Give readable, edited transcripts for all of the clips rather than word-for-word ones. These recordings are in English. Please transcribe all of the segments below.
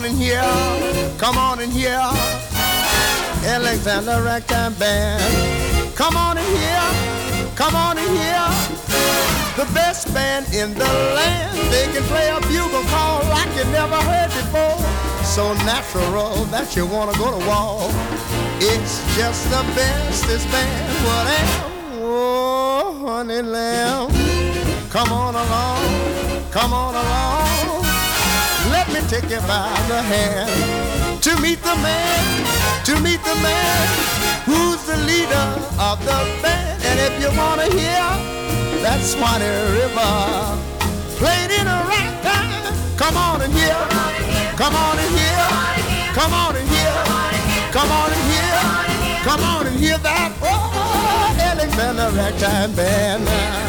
in here, come on in here, Alexander Ragtime Band. Come on in here, come on in here, the best band in the land. They can play a bugle call like you never heard before, so natural that you wanna go to war. It's just the bestest band, whatever. Oh, honey lamb, come on along, come on along. Let me take you by the hand to meet the man, to meet the man who's the leader of the band. And if you wanna hear that Swanee River played in a ragtime, come on in here, come on in here, come on in here, come on in here, come on and hear that Alexander Ragtime Band.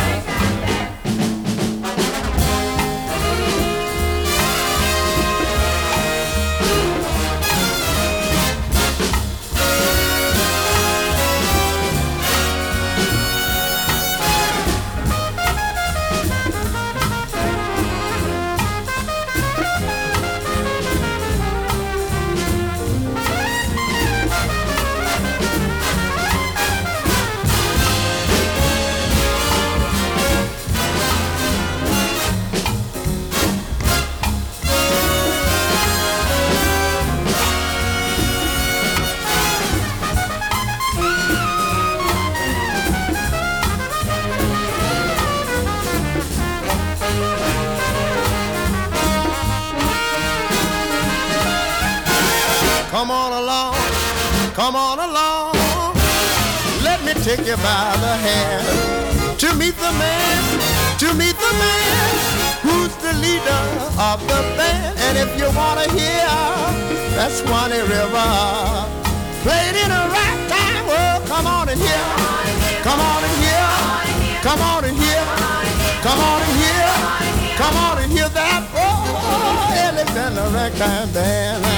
Come on along, come on along. Let me take you by the hand to meet the man, to meet the man who's the leader of the band. And if you wanna hear that Swanee River played in a ragtime, oh, come on in here, come on in here, come on in here, come on in here, come on and hear that Alexander Ragtime Band.